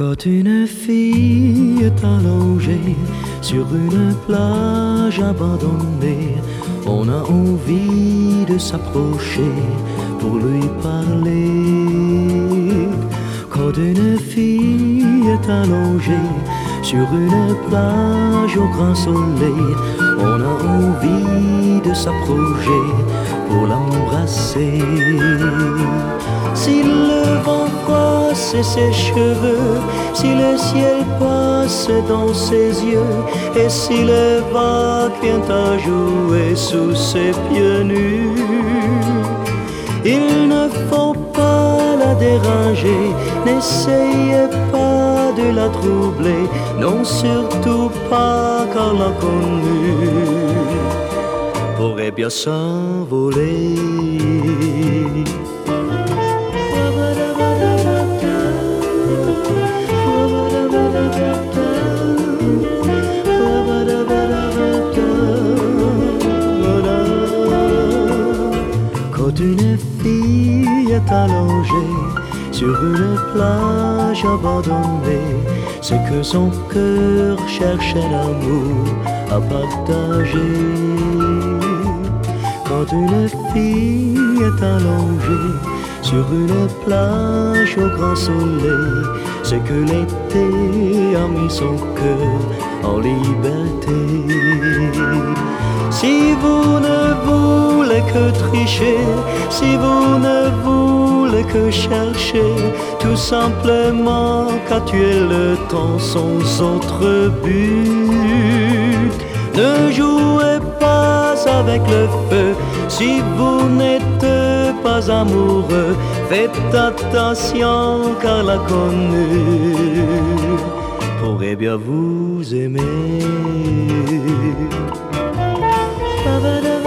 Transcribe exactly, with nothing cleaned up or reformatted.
Quand une fille est allongée sur une plage abandonnée, on a envie de s'approcher pour lui parler. Quand une fille est allongée sur une plage au grand soleil, on a envie de s'approcher pour l'embrasser. Si le vent froisse ses cheveux, si le ciel passe dans ses yeux, et si les vagues viennent à jouer sous ses pieds nus, il ne faut pas la déranger, n'essayez pas de la troubler, non surtout pas car l'inconnu pourrait bien s'envoler. Quand une fille est allongée sur une plage abandonnée, c'est que son cœur cherchait l'amour à partager. Quand une fille est allongée sur une plage au grand soleil, c'est que l'été a mis son cœur en liberté. Si vous ne voulez que tricher, si vous ne voulez que chercher, tout simplement qu'à tuer le temps sans autre but, ne jouez pas avec le feu. Si vous n'êtes pas amoureux, faites attention car l'inconnu pourrait bien vous aimer. Ba-ba-da.